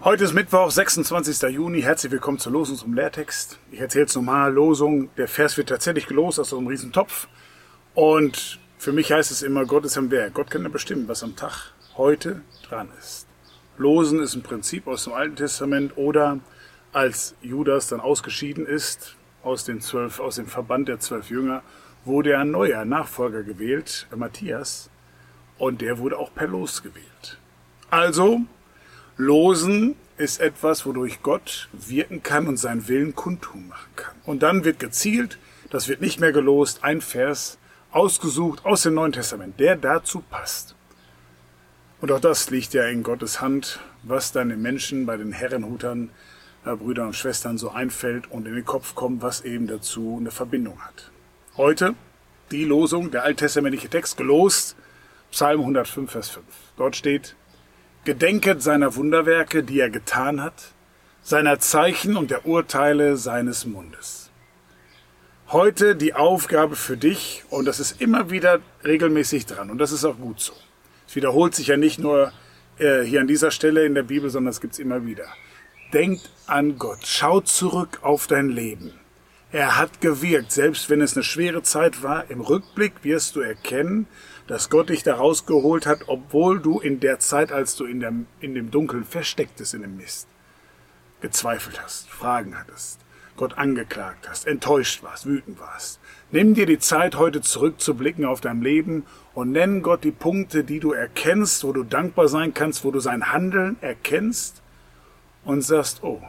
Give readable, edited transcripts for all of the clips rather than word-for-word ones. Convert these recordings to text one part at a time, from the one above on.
Heute ist Mittwoch, 26. Juni. Herzlich willkommen zur Losung zum Lehrtext. Ich erzähle jetzt nochmal Losung. Der Vers wird tatsächlich gelost aus so einem riesen Topf. Und für mich heißt es immer, Gott ist am Werk. Gott kann ja bestimmen, was am Tag heute dran ist. Losen ist ein Prinzip aus dem Alten Testament oder als Judas dann ausgeschieden ist aus dem Verband der 12 Jünger, wurde ein neuer Nachfolger gewählt, Matthias. Und der wurde auch per Los gewählt. Also, Losen ist etwas, wodurch Gott wirken kann und seinen Willen kundtun machen kann. Und dann wird gezielt, das wird nicht mehr gelost, ein Vers ausgesucht aus dem Neuen Testament, der dazu passt. Und auch das liegt ja in Gottes Hand, was dann den Menschen bei den Herrenhutern, Brüdern und Schwestern so einfällt und in den Kopf kommt, was eben dazu eine Verbindung hat. Heute die Losung, der alttestamentliche Text, gelost, Psalm 105, Vers 5. Dort steht: Gedenket seiner Wunderwerke, die er getan hat, seiner Zeichen und der Urteile seines Mundes. Heute die Aufgabe für dich, und das ist immer wieder regelmäßig dran, und das ist auch gut so. Es wiederholt sich ja nicht nur hier an dieser Stelle in der Bibel, sondern es gibt es immer wieder. Denkt an Gott, schau zurück auf dein Leben. Er hat gewirkt, selbst wenn es eine schwere Zeit war. Im Rückblick wirst du erkennen, dass Gott dich da rausgeholt hat, obwohl du in der Zeit, als du in dem Dunkeln verstecktest, in dem Mist, gezweifelt hast, Fragen hattest, Gott angeklagt hast, enttäuscht warst, wütend warst. Nimm dir die Zeit, heute zurückzublicken auf dein Leben und nenn Gott die Punkte, die du erkennst, wo du dankbar sein kannst, wo du sein Handeln erkennst und sagst, oh,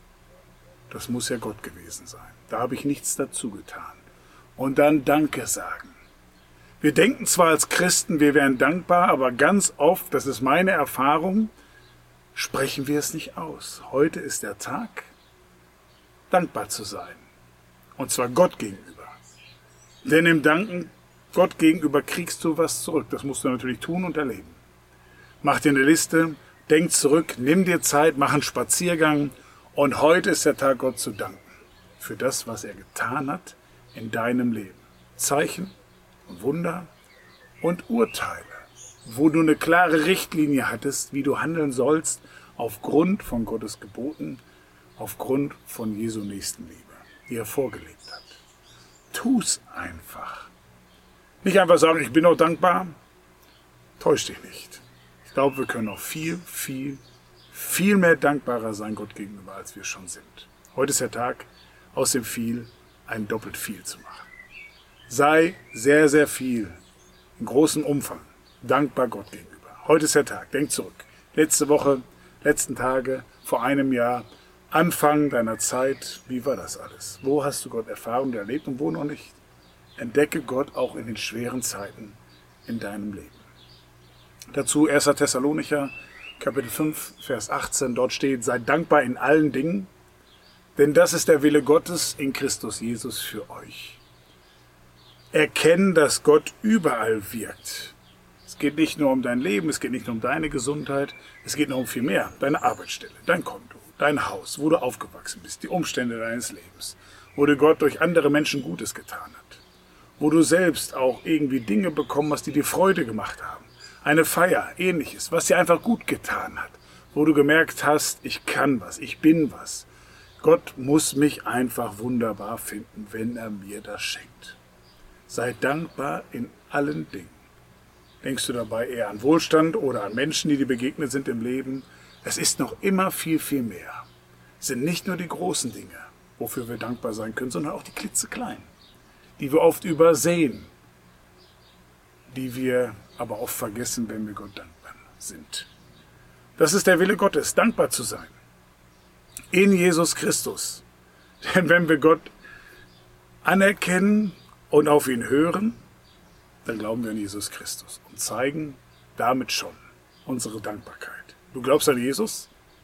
das muss ja Gott gewesen sein. Da habe ich nichts dazu getan. Und dann Danke sagen. Wir denken zwar als Christen, wir wären dankbar, aber ganz oft, das ist meine Erfahrung, sprechen wir es nicht aus. Heute ist der Tag, dankbar zu sein. Und zwar Gott gegenüber. Denn im Danken Gott gegenüber kriegst du was zurück. Das musst du natürlich tun und erleben. Mach dir eine Liste, denk zurück, nimm dir Zeit, mach einen Spaziergang. Und heute ist der Tag, Gott zu danken. Für das, was er getan hat in deinem Leben. Zeichen und Wunder und Urteile, wo du eine klare Richtlinie hattest, wie du handeln sollst, aufgrund von Gottes Geboten, aufgrund von Jesu Nächstenliebe, die er vorgelebt hat. Tu's einfach. Nicht einfach sagen, ich bin auch dankbar. Täusch dich nicht. Ich glaube, wir können noch viel mehr dankbarer sein Gott gegenüber, als wir schon sind. Heute ist der Tag, aus dem viel ein doppelt viel zu machen. Sei sehr viel, in großem Umfang, dankbar Gott gegenüber. Heute ist der Tag, denk zurück. Letzte Woche, letzten Tage, vor einem Jahr, Anfang deiner Zeit, wie war das alles? Wo hast du Gott erfahren und erlebt und wo noch nicht? Entdecke Gott auch in den schweren Zeiten in deinem Leben. Dazu 1. Thessalonicher, Kapitel 5, Vers 18, dort steht: Sei dankbar in allen Dingen, denn das ist der Wille Gottes in Christus Jesus für euch. Erkennen, dass Gott überall wirkt. Es geht nicht nur um dein Leben, es geht nicht nur um deine Gesundheit, es geht noch um viel mehr. Deine Arbeitsstelle, dein Konto, dein Haus, wo du aufgewachsen bist, die Umstände deines Lebens, wo dir Gott durch andere Menschen Gutes getan hat, wo du selbst auch irgendwie Dinge bekommen hast, die dir Freude gemacht haben. Eine Feier, Ähnliches, was dir einfach gut getan hat, wo du gemerkt hast, ich kann was, ich bin was. Gott muss mich einfach wunderbar finden, wenn er mir das schenkt. Sei dankbar in allen Dingen. Denkst du dabei eher an Wohlstand oder an Menschen, die dir begegnet sind im Leben? Es ist noch immer viel mehr. Es sind nicht nur die großen Dinge, wofür wir dankbar sein können, sondern auch die klitzekleinen, die wir oft übersehen, die wir aber oft vergessen, wenn wir Gott dankbar sind. Das ist der Wille Gottes, dankbar zu sein. In Jesus Christus. Denn wenn wir Gott anerkennen und auf ihn hören, dann glauben wir an Jesus Christus und zeigen damit schon unsere Dankbarkeit. Du glaubst an Jesus?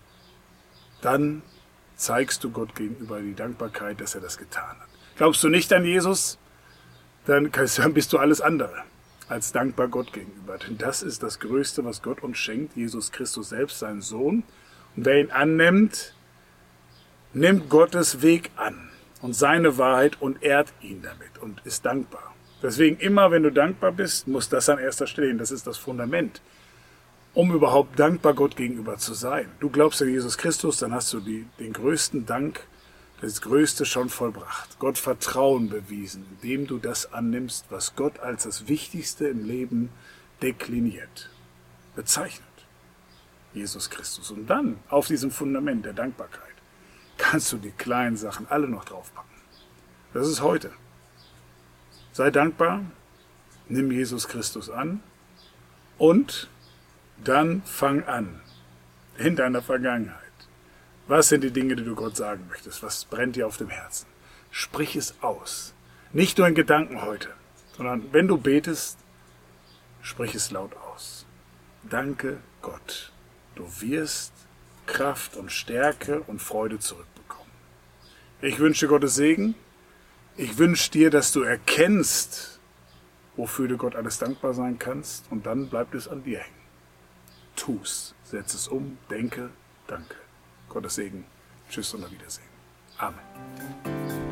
Dann zeigst du Gott gegenüber die Dankbarkeit, dass er das getan hat. Glaubst du nicht an Jesus? Dann bist du alles andere als dankbar Gott gegenüber. Denn das ist das Größte, was Gott uns schenkt, Jesus Christus selbst, seinen Sohn. Und wer ihn annimmt, nimmt Gottes Weg an und seine Wahrheit und ehrt ihn damit und ist dankbar. Deswegen immer, wenn du dankbar bist, muss das an erster Stelle stehen. Das ist das Fundament. um überhaupt dankbar Gott gegenüber zu sein. Du glaubst an Jesus Christus, dann hast du den größten Dank, das Größte schon vollbracht. Gott Vertrauen bewiesen, indem du das annimmst, was Gott als das Wichtigste im Leben dekliniert, bezeichnet. Jesus Christus. Und dann, auf diesem Fundament der Dankbarkeit, kannst du die kleinen Sachen alle noch draufpacken. Das ist heute. Sei dankbar, nimm Jesus Christus an und dann fang an, in deiner Vergangenheit. Was sind die Dinge, die du Gott sagen möchtest? Was brennt dir auf dem Herzen? Sprich es aus. Nicht nur in Gedanken heute, sondern wenn du betest, sprich es laut aus. Danke Gott. Du wirst Kraft und Stärke und Freude zurückbekommen. Ich wünsche Gottes Segen. Ich wünsche dir, dass du erkennst, wofür du Gott alles dankbar sein kannst. Und dann bleibt es an dir hängen. Tu's. Setz es um. Denke. Danke. Gottes Segen. Tschüss und auf Wiedersehen. Amen.